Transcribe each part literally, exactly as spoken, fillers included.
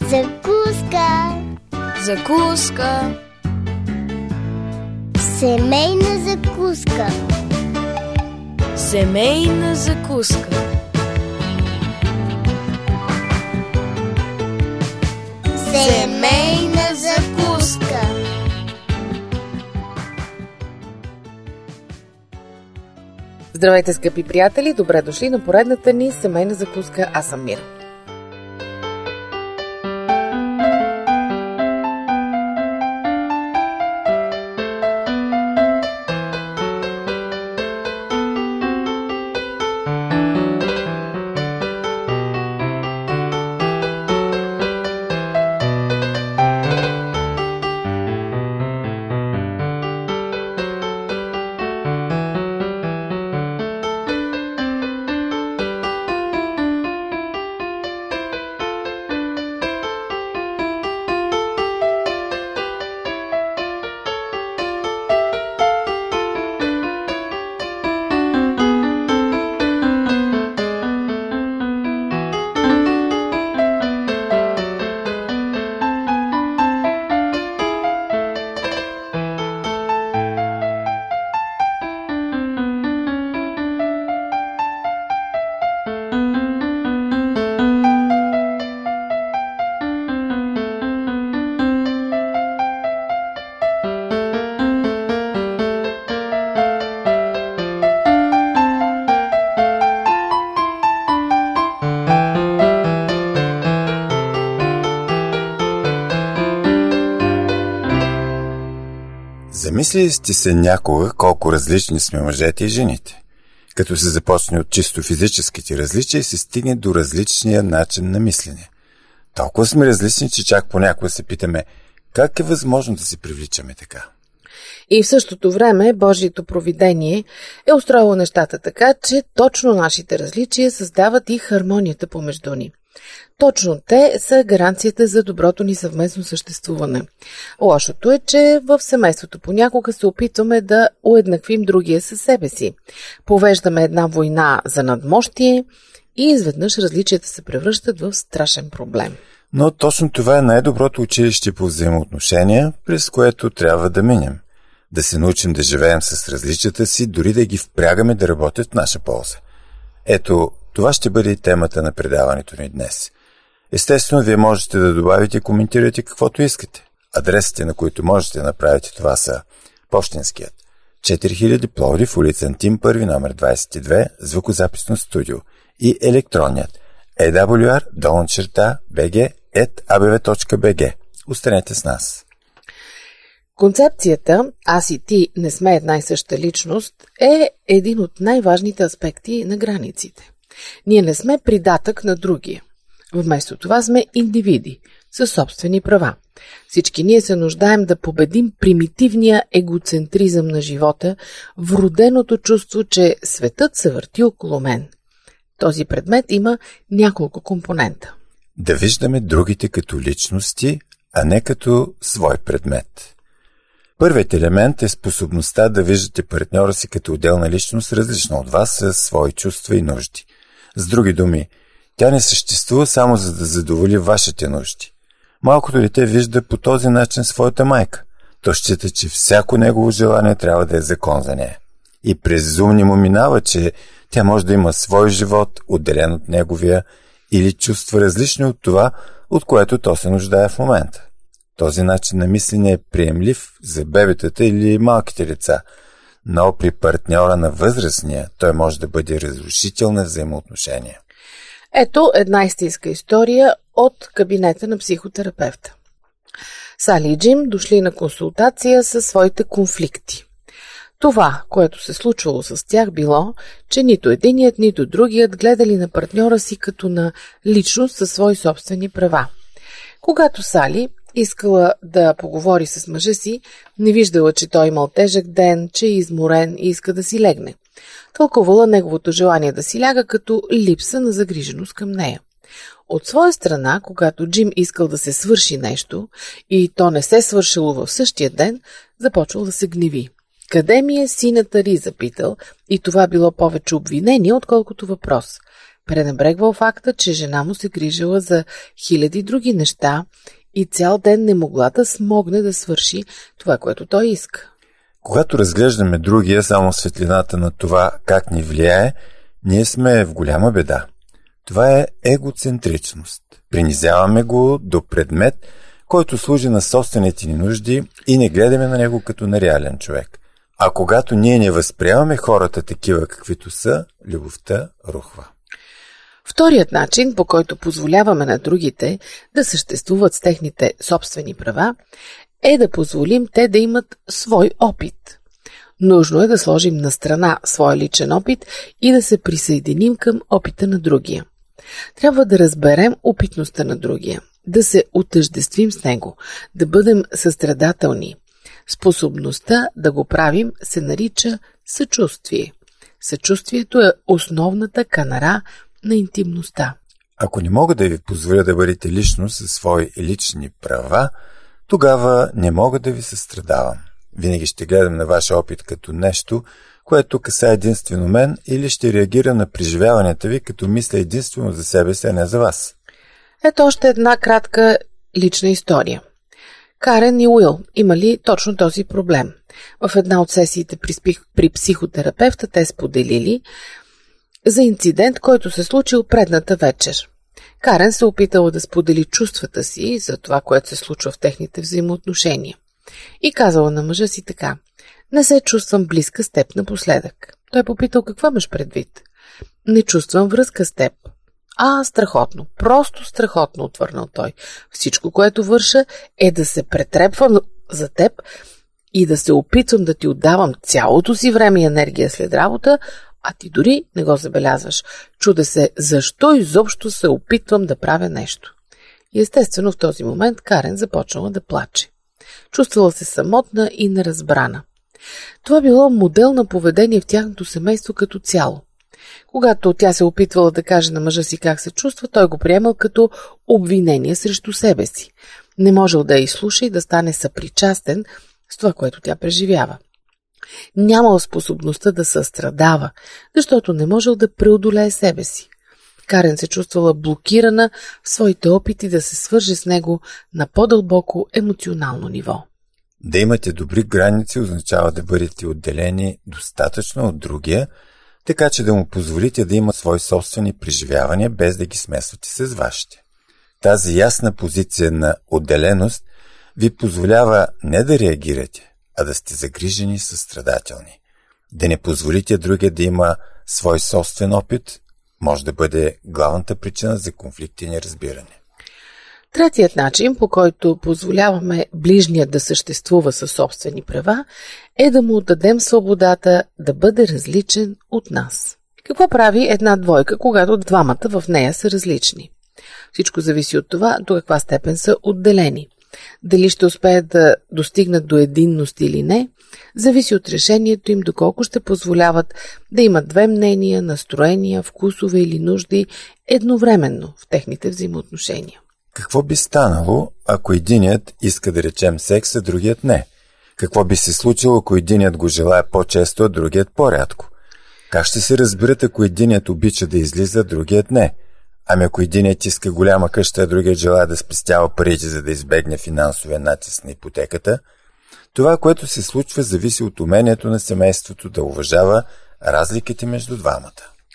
Закуска. Закуска. Семейна закуска. Семейна закуска. Семейна закуска. Здравейте, скъпи приятели! Добре дошли на поредната ни семейна закуска. Аз съм Мира. Замислили сте се някога колко различни сме мъжете и жените? Като се започне от чисто физическите различия и се стигне до различния начин на мислене. Толкова сме различни, че чак понякога се питаме как е възможно да се привличаме така. И в същото време Божието провидение е устроило нещата така, че точно нашите различия създават и хармонията помежду ни. Точно те са гаранцията за доброто ни съвместно съществуване. Лошото е, че в семейството понякога се опитваме да уеднаквим другия със себе си. Повеждаме една война за надмощие и изведнъж различията се превръщат в страшен проблем. Но точно това е най-доброто училище по взаимоотношения, през което трябва да минем. Да се научим да живеем с различията си, дори да ги впрягаме да работят в наша полза. Ето, това ще бъде и темата на предаването ни днес. Естествено, вие можете да добавите и коментирате каквото искате. Адресите, на които можете да направите това, са пощенският четири хиляди Пловдив, улица Антим първи, номер двадесет и две, звукозаписно студио, и електронният ей дабъл ю ар долна черта би джи ет а бе ве точка би джи. Останете с нас. Концепцията «Аз и ти не сме една и съща личност» е един от най-важните аспекти на границите. Ние не сме придатък на другия. Вместо това сме индивиди със собствени права. Всички ние се нуждаем да победим примитивния егоцентризъм на живота, вроденото чувство, че светът се върти около мен. Този предмет има няколко компонента. Да виждаме другите като личности, а не като свой предмет. Първият елемент е способността да виждате партньора си като отделна личност, различна от вас, със свои чувства и нужди. С други думи, тя не съществува само за да задоволи вашите нужди. Малкото дете вижда по този начин своята майка. То счита, че всяко негово желание трябва да е закон за нея. И през ум не му минава, че тя може да има свой живот, отделен от неговия, или чувства различни от това, от което то се нуждае в момента. Този начин на мислене е приемлив за бебетата или малките деца, но при партньора на възрастния той може да бъде разрушител на взаимоотношения. Ето една истинска история от кабинета на психотерапевта. Сали и Джим дошли на консултация със своите конфликти. Това, което се случвало с тях, било, че нито единият, нито другият гледали на партньора си като на личност със свои собствени права. Когато Сали искала да поговори с мъжа си, не виждала, че той имал тежък ден, че е изморен и иска да си легне. Тълкувала неговото желание да си ляга като липса на загриженост към нея. От своя страна, когато Джим искал да се свърши нещо и то не се свършило в същия ден, започвал да се гневи. Къде ми е сината риза, питал, и това било повече обвинение, отколкото въпрос. Пренебрегвал факта, че жена му се грижила за хиляди други неща и цял ден не могла да смогне да свърши това, което той иска. Когато разглеждаме другия само светлината на това как ни влияе, ние сме в голяма беда. Това е егоцентричност. Принизяваме го до предмет, който служи на собствените ни нужди и не гледаме на него като на реален човек. А когато ние не възприемаме хората такива каквито са, любовта рухва. Вторият начин, по който позволяваме на другите да съществуват с техните собствени права, е да позволим те да имат свой опит. Нужно е да сложим на страна своя личен опит и да се присъединим към опита на другия. Трябва да разберем опитността на другия, да се отъждествим с него, да бъдем състрадателни. Способността да го правим се нарича съчувствие. Съчувствието е основната канара на интимността. Ако не мога да ви позволя да бъдете личност със свои лични права, тогава не мога да ви състрадавам. Винаги ще гледам на вашия опит като нещо, което касае единствено мен, или ще реагира на преживяванията ви, като мисля единствено за себе си, а не за вас. Ето още една кратка лична история. Карен и Уил имали точно този проблем. В една от сесиите при, спих... при психотерапевта те споделили за инцидент, който се случил предната вечер. Карен се опитала да сподели чувствата си за това, което се случва в техните взаимоотношения. И казала на мъжа си така: не се чувствам близка с теб напоследък. Той попитал: какво имаш предвид? Не чувствам връзка с теб. А, страхотно, просто страхотно, отвърнал той. Всичко, което върша, е да се претрепвам за теб и да се опитвам да ти отдавам цялото си време и енергия след работа, а ти дори не го забелязваш. Чуде се, защо изобщо се опитвам да правя нещо. И естествено в този момент Карен започнала да плаче. Чувствала се самотна и неразбрана. Това било модел на поведение в тяхното семейство като цяло. Когато тя се опитвала да каже на мъжа си как се чувства, той го приемал като обвинение срещу себе си. Не можел да я изслуша и да стане съпричастен с това, което тя преживява. Нямал способността да състрадава, защото не можел да преодолее себе си. Карен се чувствала блокирана в своите опити да се свърже с него на по-дълбоко емоционално ниво. Да имате добри граници означава да бъдете отделени достатъчно от другия, така че да му позволите да има свои собствени преживявания, без да ги смесвате с вашите. Тази ясна позиция на отделеност ви позволява не да реагирате, а да сте загрижени и състрадателни. Да не позволите другия да има свой собствен опит, може да бъде главната причина за конфликт и неразбиране. Третият начин, по който позволяваме ближния да съществува със собствени права, е да му отдадем свободата да бъде различен от нас. Какво прави една двойка, когато двамата в нея са различни? Всичко зависи от това до каква степен са отделени. Дали ще успеят да достигнат до единност или не, зависи от решението им доколко ще позволяват да имат две мнения, настроения, вкусове или нужди едновременно в техните взаимоотношения. Какво би станало, ако единият иска да речем секс, а другият не? Какво би се случило, ако единият го желае по-често, а другият по-рядко? Как ще се разберат, ако единият обича да излиза, а другият не? Ами ако единият иска голяма къща, а другият желая да спестява парите, за да избегне финансовия натиск на ипотеката? Това, което се случва, зависи от умението на семейството да уважава разликите между двамата.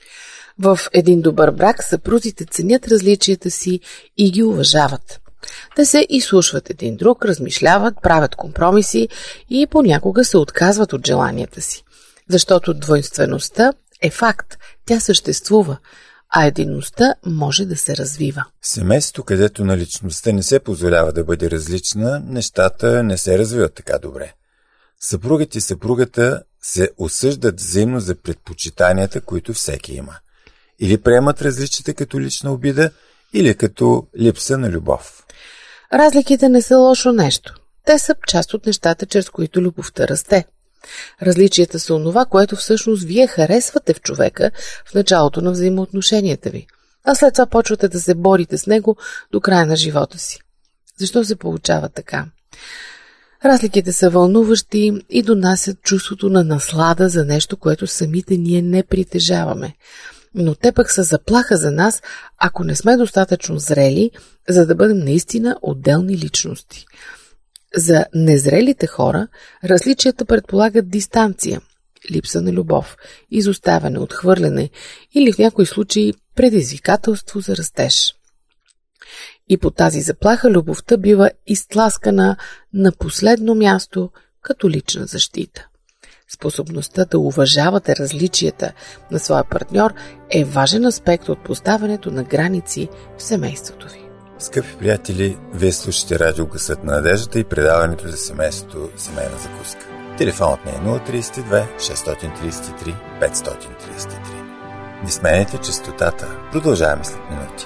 В един добър брак съпрузите ценят различията си и ги уважават. Те се изслушват един друг, размишляват, правят компромиси и понякога се отказват от желанията си. Защото двойствеността е факт, тя съществува, а единността може да се развива. В семейството, където на личността не се позволява да бъде различна, нещата не се развиват така добре. Съпругът и съпругата се осъждат взаимно за предпочитанията, които всеки има. Или приемат различията като лична обида, или като липса на любов. Разликите не са лошо нещо. Те са част от нещата, чрез които любовта расте. Различията са онова, което всъщност вие харесвате в човека в началото на взаимоотношенията ви, а след това почвате да се борите с него до края на живота си. Защо се получава така? Разликите са вълнуващи и донасят чувството на наслада за нещо, което самите ние не притежаваме. но те пък са заплаха за нас, ако не сме достатъчно зрели, за да бъдем наистина отделни личности. За незрелите хора различията предполагат дистанция, липса на любов, изоставяне, отхвърляне или в някои случаи предизвикателство за растеж. И по тази заплаха любовта бива изтласкана на последно място като лична защита. Способността да уважавате различията на своя партньор е важен аспект от поставянето на граници в семейството ви. Скъпи приятели, вие слушате Радио Гласът на надеждата и предаването за семейството Семейна закуска. Телефонът ни е нула три две шест три три пет три три. Не сменяйте честотата. Продължаваме след минути.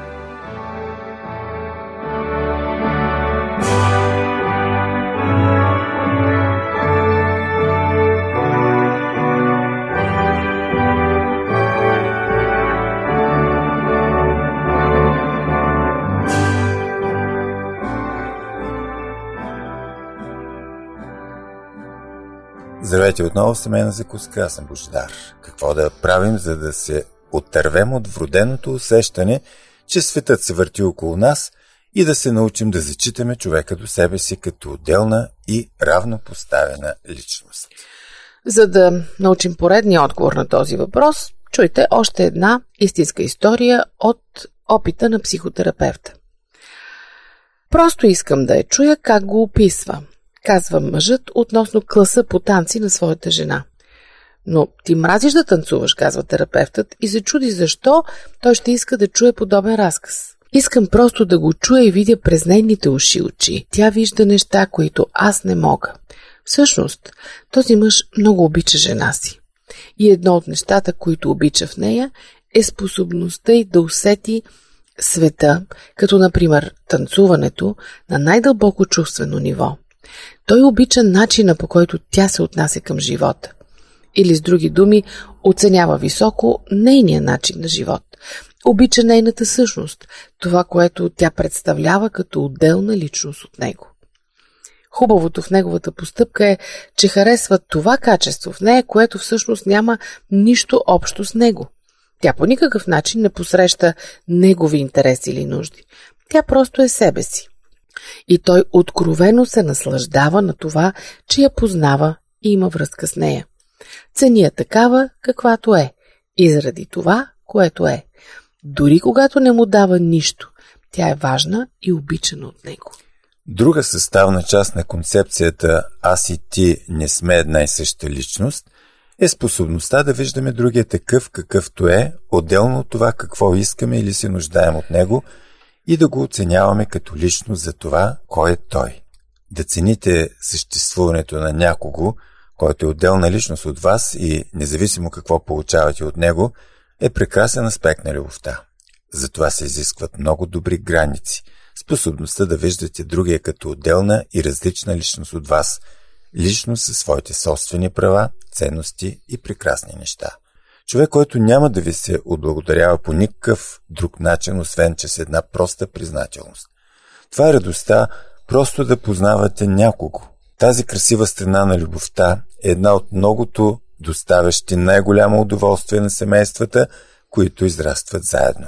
Здравейте отново в Семейна закуска, аз съм Божидар. Какво да правим, за да се отървем от вроденото усещане, че светът се върти около нас и да се научим да зачитаме човека до себе си като отделна и равнопоставена личност? За да научим поредния отговор на този въпрос, чуйте още една истинска история от опита на психотерапевта. Просто искам да я чуя как го описва, казва мъжът относно класа по танци на своята жена. Но ти мразиш да танцуваш, казва терапевтът и се чуди защо той ще иска да чуе подобен разказ. Искам просто да го чуя и видя през нейните уши очи. Тя вижда неща, които аз не мога. Всъщност, този мъж много обича жена си. И едно от нещата, които обича в нея, е способността й да усети света, като например танцуването, на най-дълбоко чувствено ниво. Той обича начина, по който тя се отнася към живота. Или с други думи, оценява високо нейния начин на живот. Обича нейната същност, това, което тя представлява като отделна личност от него. Хубавото в неговата постъпка е, че харесва това качество в нея, което всъщност няма нищо общо с него. Тя по никакъв начин не посреща негови интереси или нужди. Тя просто е себе си. И той откровено се наслаждава на това, че я познава и има връзка с нея. Цени я такава, каквато е, и заради това, което е. Дори когато не му дава нищо, тя е важна и обичана от него. Друга съставна част на концепцията «Аз и ти не сме една и съща личност» е способността да виждаме другия такъв, какъвто е, отделно от това какво искаме или се нуждаем от него, и да го оценяваме като личност за това, кой е той. Да цените съществуването на някого, който е отделна личност от вас и независимо какво получавате от него, е прекрасен аспект на любовта. Затова се изискват много добри граници, способността да виждате другия като отделна и различна личност от вас, личност със своите собствени права, ценности и прекрасни неща. Човек, който няма да ви се отблагодарява по никакъв друг начин, освен че с една проста признателност. Това е радостта, просто да познавате някого. Тази красива страна на любовта е една от многото доставящи най-голямо удоволствие на семействата, които израстват заедно.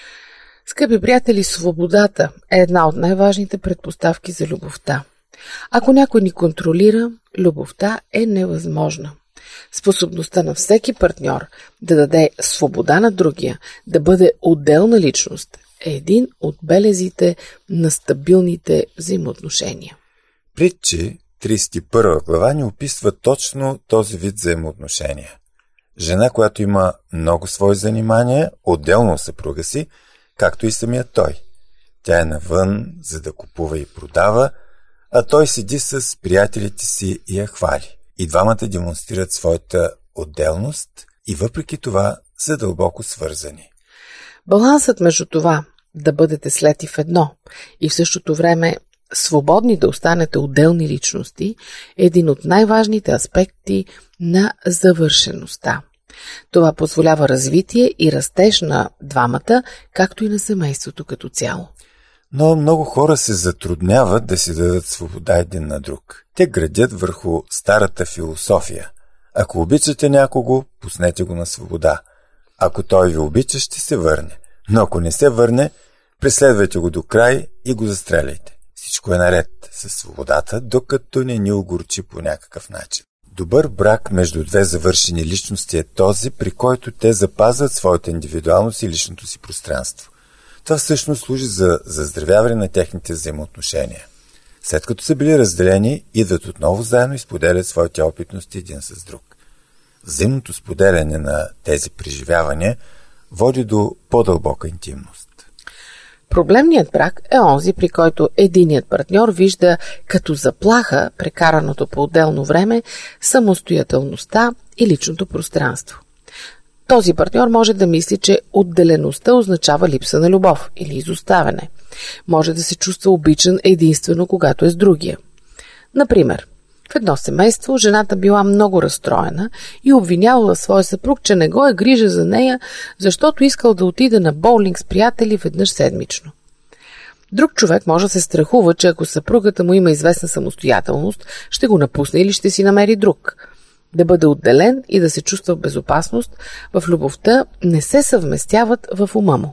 Скъпи приятели, свободата е една от най-важните предпоставки за любовта. Ако някой ни контролира, любовта е невъзможна. Способността на всеки партньор да даде свобода на другия, да бъде отделна личност, е един от белезите на стабилните взаимоотношения. Притчи тридесет и първа глава ни описва точно този вид взаимоотношения. Жена, която има много свои занимания, отделно от съпруга си, както и самият той. Тя е навън, за да купува и продава, а той седи с приятелите си и я хвали. И двамата демонстрират своята отделност и въпреки това са дълбоко свързани. Балансът между това да бъдете слети в едно и в същото време свободни да останете отделни личности е един от най-важните аспекти на завършеността. Това позволява развитие и растеж на двамата, както и на семейството като цяло. Но много хора се затрудняват да си дадат свобода един на друг. Те градят върху старата философия. Ако обичате някого, пуснете го на свобода. Ако той ви обича, ще се върне. Но ако не се върне, преследвайте го до край и го застреляйте. Всичко е наред със свободата, докато не ни огорчи по някакъв начин. Добър брак между две завършени личности е този, при който те запазват своята индивидуалност и личното си пространство. Това всъщност служи за заздравяване на техните взаимоотношения. След като са били разделени, идват отново заедно и споделят своите опитности един с друг. Взаимното споделяне на тези преживявания води до по-дълбока интимност. Проблемният брак е онзи, при който единият партньор вижда като заплаха прекараното по отделно време, самостоятелността и личното пространство. Този партньор може да мисли, че отделеността означава липса на любов или изоставяне. Може да се чувства обичан единствено когато е с другия. Например, в едно семейство жената била много разстроена и обвинявала своя съпруг, че не го е грижа за нея, защото искал да отиде на боулинг с приятели веднъж седмично. Друг човек може да се страхува, че ако съпругата му има известна самостоятелност, ще го напусне или ще си намери друг. Да бъде отделен и да се чувства в безопасност, в любовта не се съвместяват в ума му.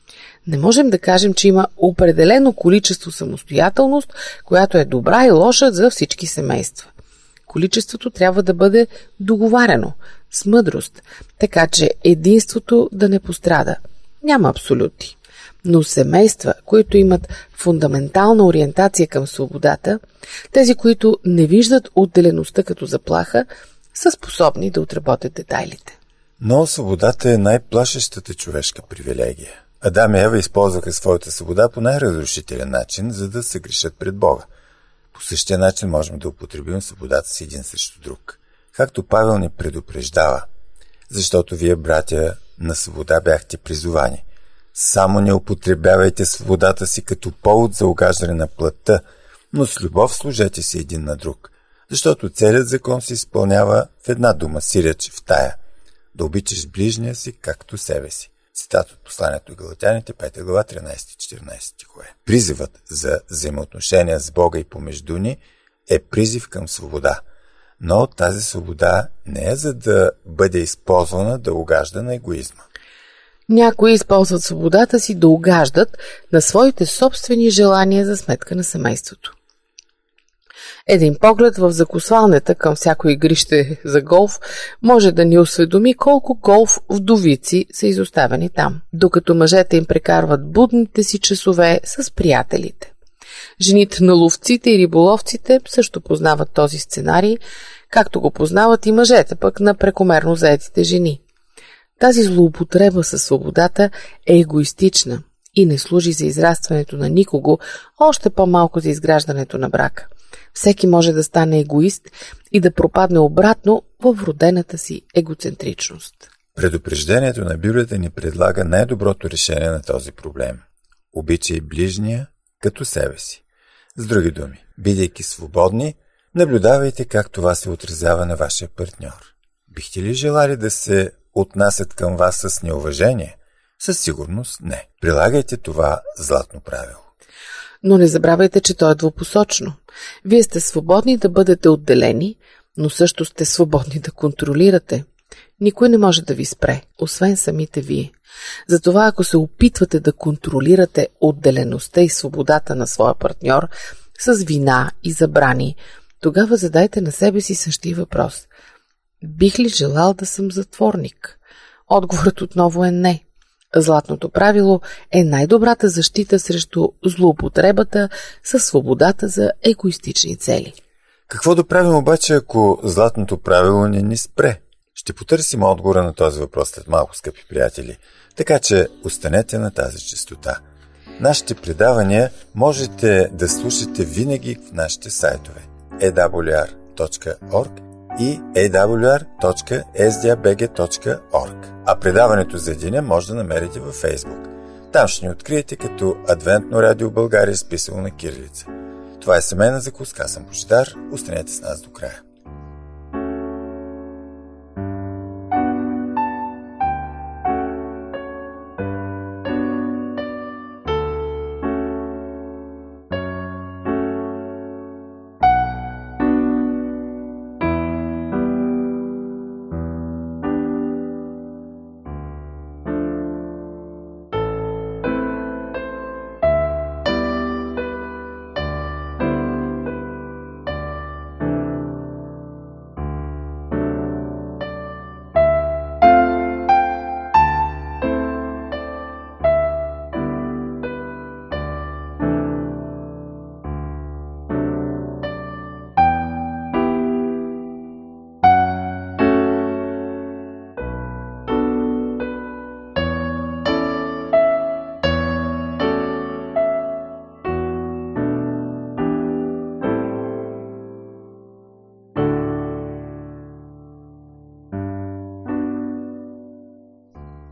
Не можем да кажем, че има определено количество самостоятелност, която е добра и лоша за всички семейства. Количеството трябва да бъде договарено, с мъдрост, така че единството да не пострада. Няма абсолюти. Но семейства, които имат фундаментална ориентация към свободата, тези, които не виждат отделеността като заплаха, са способни да отработят детайлите. Но свободата е най-плашещата човешка привилегия. Адам и Ева използваха своята свобода по най-разрушителен начин, за да се грешат пред Бога. По същия начин можем да употребим свободата си един срещу друг. Както Павел ни предупреждава, защото вие, братя, на свобода бяхте призовани. Само не употребявайте свободата си като повод за угаждане на плътта, но с любов служете си един на друг, защото целият закон се изпълнява в една дума, сиреч в тая: да обичаш ближния си както себе си. Цитат от посланието Галатяните, пета глава, тринайсети и четиринайсети стихове. Призивът за взаимоотношения с Бога и помежду ни е призив към свобода. Но тази свобода не е за да бъде използвана да угажда на егоизма. Някои използват свободата си да угаждат на своите собствени желания за сметка на семейството. Един поглед в закусвалнята към всяко игрище за голф може да ни осведоми колко голф вдовици са изоставени там, докато мъжете им прекарват будните си часове с приятелите. Жените на ловците и риболовците също познават този сценарий, както го познават и мъжете пък на прекомерно заетите жени. Тази злоупотреба със свободата е егоистична и не служи за израстването на никого, още по-малко за изграждането на брака. Всеки може да стане егоист и да пропадне обратно във вродената си егоцентричност. Предупреждението на Библията ни предлага най-доброто решение на този проблем. Обичай ближния като себе си. С други думи, бидейки свободни, наблюдавайте как това се отразява на вашия партньор. Бихте ли желали да се отнасят към вас с неуважение? Със сигурност не. Прилагайте това златно правило. Но не забравяйте, че то е двупосочно. Вие сте свободни да бъдете отделени, но също сте свободни да контролирате. Никой не може да ви спре, освен самите вие. Затова, ако се опитвате да контролирате отделеността и свободата на своя партньор с вина и забрани, тогава задайте на себе си същия въпрос. Бих ли желал да съм затворник? Отговорът отново е не. Златното правило е най-добрата защита срещу злоупотребата със свободата за егоистични цели. Какво да правим обаче, ако златното правило не ни спре? Ще потърсим отговора на този въпрос след малко, скъпи приятели. Така че останете на тази честота. Нашите предавания можете да слушате винаги в нашите сайтове ей дабъл ю ар точка орг и ей дабъл ю ар точка ес ди ей би джи точка орг. А предаването за деня може да намерите във Фейсбук. Там ще ни откриете като Адвентно радио България, изписано на кирилица. Това е семейна закуска, аз съм Божидар. Останете с нас до края.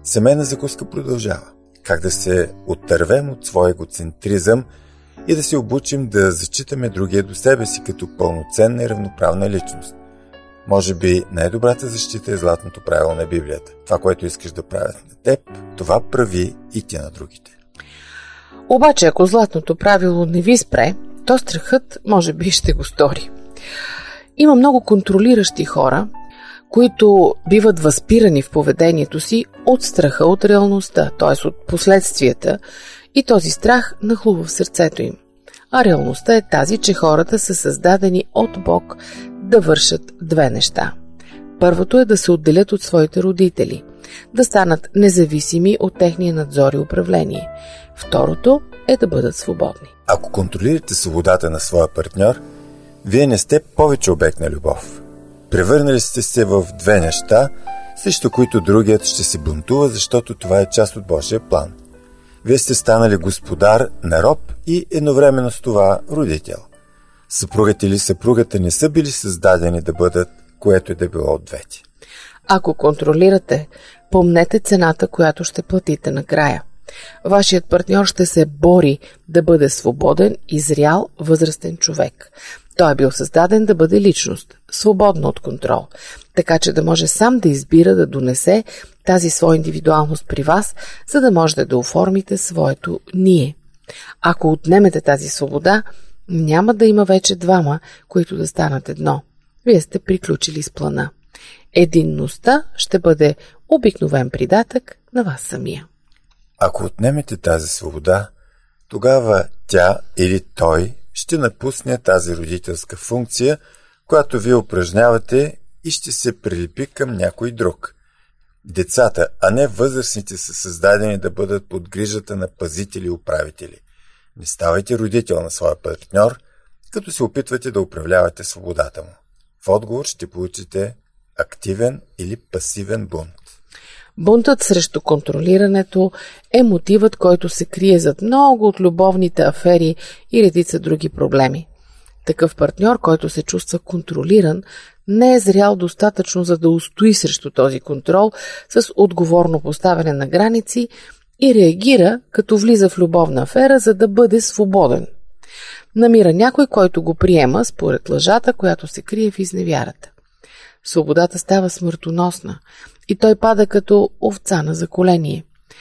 Семейна закуска продължава. Как да се оттървем от своя егоцентризъм и да се обучим да зачитаме другия до себе си като пълноценна и равноправна личност. Може би най-добрата защита е златното правило на Библията. Това, което искаш да правят на теб, това прави и ти на другите. Обаче, ако златното правило не ви спре, то страхът може би ще го стори. Има много контролиращи хора, които биват възпирани в поведението си от страха от реалността, т.е. от последствията, и този страх нахлува в сърцето им. А реалността е тази, че хората са създадени от Бог да вършат две неща. Първото е да се отделят от своите родители, да станат независими от техния надзор и управление. Второто е да бъдат свободни. Ако контролирате свободата на своя партньор, вие не сте повече обект на любов. Превърнали сте се в две неща, срещу които другият ще се бунтува, защото това е част от Божия план. Вие сте станали господар на роб и едновременно с това родител. Съпругът или съпругата не са били създадени да бъдат което и да било от двете. Ако контролирате, помнете цената, която ще платите накрая. Вашият партньор ще се бори да бъде свободен и зрял възрастен човек. Той е бил създаден да бъде личност, свободна от контрол, така че да може сам да избира да донесе тази своя индивидуалност при вас, за да можете да оформите своето ние. Ако отнемете тази свобода, няма да има вече двама, които да станат едно. Вие сте приключили с плана. Единността ще бъде обикновен придатък на вас самия. Ако отнемете тази свобода, тогава тя или той ще напусне тази родителска функция, която вие упражнявате, и ще се прилепи към някой друг. Децата, а не възрастните, са създадени да бъдат под грижата на пазители и управители. Не ставайте родител на своя партньор, като се опитвате да управлявате свободата му. В отговор ще получите активен или пасивен бунт. Бунтът срещу контролирането е мотивът, който се крие зад много от любовните афери и редица други проблеми. Такъв партньор, който се чувства контролиран, не е зрял достатъчно, за да устои срещу този контрол с отговорно поставяне на граници и реагира, като влиза в любовна афера, за да бъде свободен. Намира някой, който го приема според лъжата, която се крие в изневярата. Свободата става смъртоносна и той пада като овца на заколение.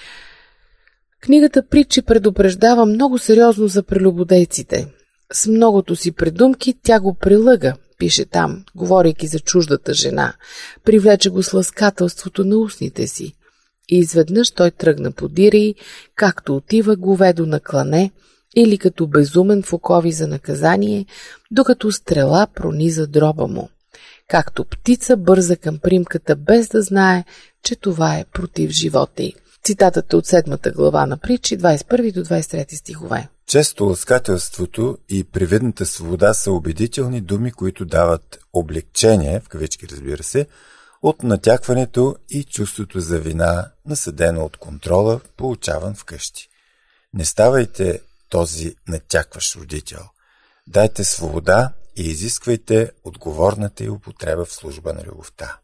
Книгата Притчи предупреждава много сериозно за прелюбодейците. С многото си придумки тя го прилъга, пише там, говорейки за чуждата жена. Привлече го с ласкателството на устните си. И изведнъж той тръгна подира й, както отива говедо на клане или като безумен в окови за наказание, докато стрела прониза дроба му. Както птица бърза към примката, без да знае, че това е против живота й. Цитатът е от седмата глава на Притчи, двадесет и първи до двадесет и трети стихове. Често ласкателството и привидната свобода са убедителни думи, които дават облегчение, в кавички разбира се, от натякването и чувството за вина, насъдено от контрола, получаван вкъщи. Не ставайте този натякващ родител. Дайте свобода и изисквайте отговорната й употреба в служба на любовта.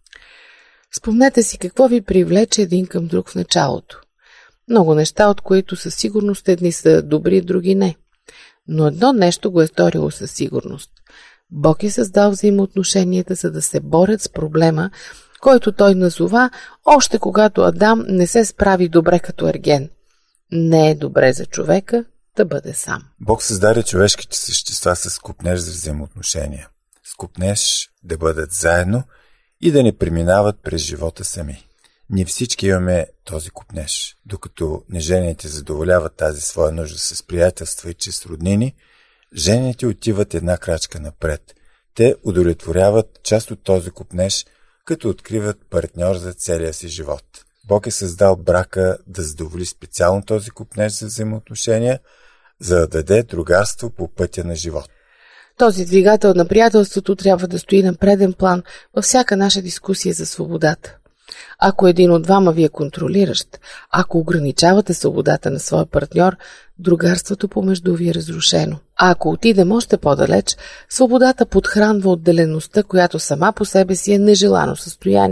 Спомнете си какво ви привлече един към друг в началото. Много неща, от които със сигурност едни са добри, други не. Но едно нещо го е сторило със сигурност. Бог е създал взаимоотношенията, за да се борят с проблема, който той назова още когато Адам не се справи добре като ерген. Не е добре за човека да бъде сам. Бог създаде човешките същества с копнеж за взаимоотношения. С копнеж да бъдат заедно и да не преминават през живота сами. Ние всички имаме този копнеж. Докато нежените задоволяват тази своя нужда с приятелства и чрез роднини, жените отиват една крачка напред. Те удовлетворяват част от този копнеж, като откриват партньор за целия си живот. Бог е създал брака да задоволи специално този копнеж за взаимоотношения, за да даде другарство по пътя на живот. Този двигател на приятелството трябва да стои на преден план във всяка наша дискусия за свободата. Ако един от двама ви е контролиращ, ако ограничавате свободата на своя партньор, другарството помежду ви е разрушено. А ако отидем още по-далеч, свободата подхранва отделеността, която сама по себе си е нежелано състояние.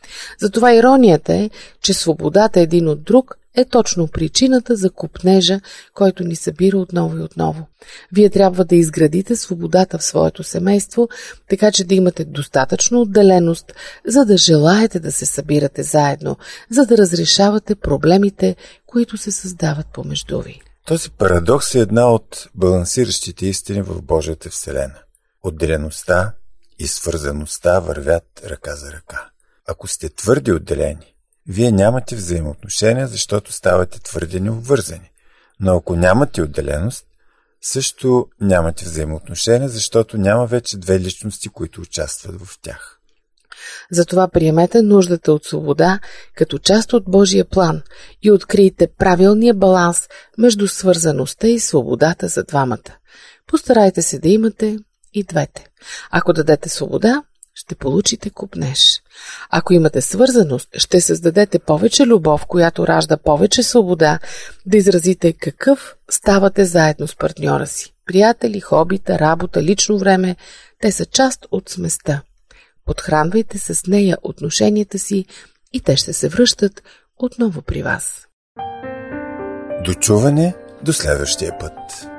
Затова иронията е, че свободата един от друг е точно причината за копнежа, който ни събира отново и отново. Вие трябва да изградите свободата в своето семейство, така че да имате достатъчно отделеност, за да желаете да се събирате заедно, за да разрешавате проблемите, които се създават помежду ви. Този парадокс е една от балансиращите истини в Божията вселена. Отделеността и свързаността вървят ръка за ръка. Ако сте твърди отделени, вие нямате взаимоотношения, защото ставате твърде необвързани. Но ако нямате отделеност, също нямате взаимоотношения, защото няма вече две личности, които участват в тях. Затова приемете нуждата от свобода като част от Божия план и открийте правилния баланс между свързаността и свободата за двамата. Постарайте се да имате и двете. Ако дадете свобода, ще получите копнеж. Ако имате свързаност, ще създадете повече любов, която ражда повече свобода, да изразите какъв ставате заедно с партньора си. Приятели, хобита, работа, лично време, те са част от сместа. Подхранвайте с нея отношенията си и те ще се връщат отново при вас. До чуване до следващия път.